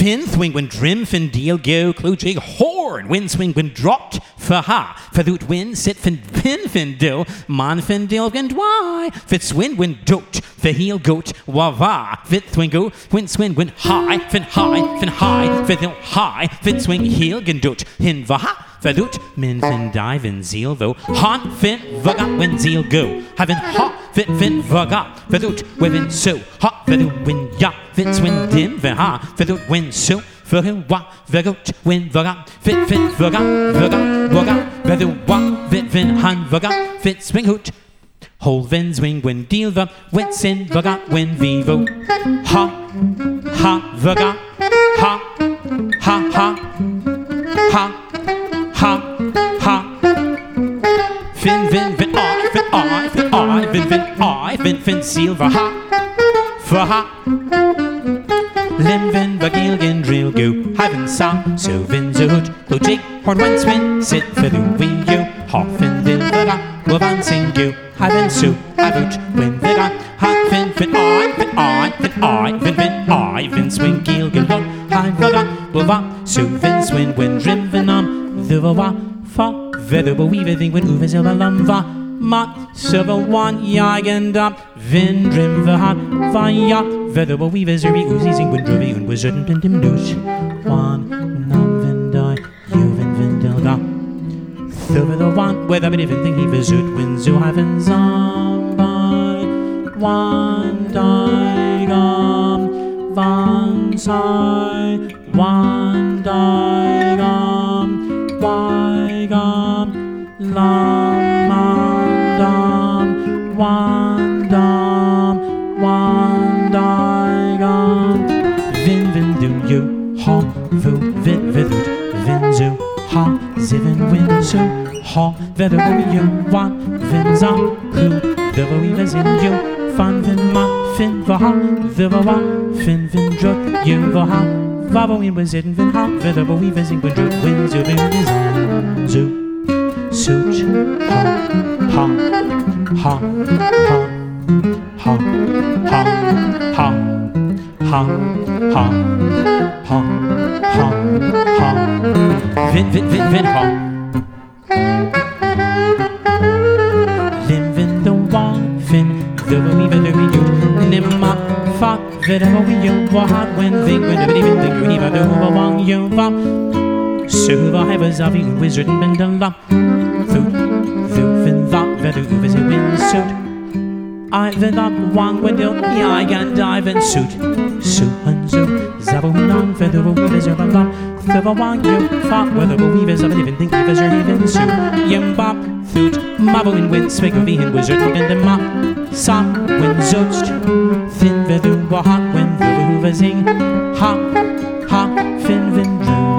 Fin swing when drim fin deal go klujig horn win swing when dropped for ha for doot win sit fin fin do man fin deal and why fit swing when dote for heel goat wava fit swing go win swing when high fin fit hill high fit swing heel and dote hin vaha Verdoet, min fin dive in zeal though. Han fin vaga when zeal go. Having ha fit fin vaga. Verdoet, within so. Ha verdoet win ya. Fit swin dim ver ha. Verdoet win so. Verdoet wa. Verdoet win vaga. Fit vaga. Vaga. Verdoet wa. Fit fin han vaga. Fit swing hoot. Whole vin swing when deal va. Wit sin vaga when vivo. Ha. Ha vaga. Ha. Ha ha. Ha. Ha, ha. Fin, fin, silver, ha. For ha. Lim, vin, bagilgen, drill, go. Having sa, so vin, zo, hoot. Go, jig, horn, when, swin, sit, for the wing, yo. Ha, fin, dil, vaga. Go, van, sing, go. Having so, avoot, win, vaga. Ha, fin, vin, swing, gil, gil, go. Ha, vaga. Go, va, so, vin, swin, win, drim, vin, the va fa vedo weave thing when uve silver va ma silver one jagen up vin drim the hat va ya vedo weave zuri uzi sing when drovi und wizard and dim douche one nam vin die you vin delga silver the one whether but even thing he visit when zo haven some by one die gum van sai one die gum Waigam, lamandam, wandaigam, vin do you, ha, vu, vin vidut, vin zo, ha, zivin win so, ha, vedo you, wan, vin za, ku, the weavers in you, fan vin ma, fin vaha, the va, fin drut, you vaha. Vavo in was it and vin ha, vedo weavers in good win zo vin is on zo, such, ha, ha, ha, ha, ha, ha, ha, ha, ha, ha, ha, vin, ha. Lim vin the wong, fin, the weaver the you, nimma, fa, vedo you, what when thing, when the even the univa do wong you va. So the heavens of you wizard and bend a lump. Thu, fin, that, vedo uvers a win suit. I vin up one window, yeah, I can dive in suit. Su and zo, zabo non, vedo weavers of a lump. The wong you, fa, whether weavers of an even think weavers are even suit. Yim bop, thut, mabo in wind, swig of being wizard and bend a mop. Sa, when zost, thin, vedo, hot, when the weavers sing. Ha, ha, fin, vin, drew.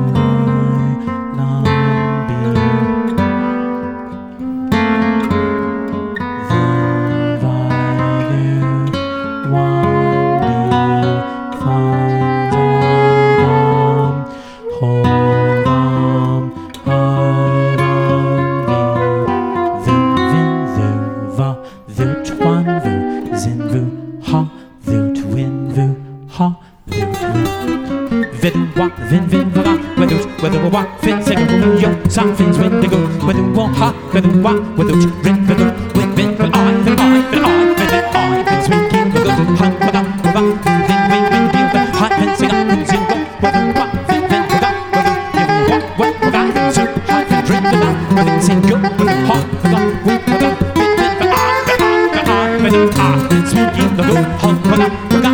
Whether wa fin second yo some fins when they go whether wa ha whether wa whether rin whether win vin but I fin swing king go han whether win deal the hot fin sing up and sing go whether wa fin whether you what fin so hot fin drink whether sing go whether hot whether win whether fin fin fin swing king go han whether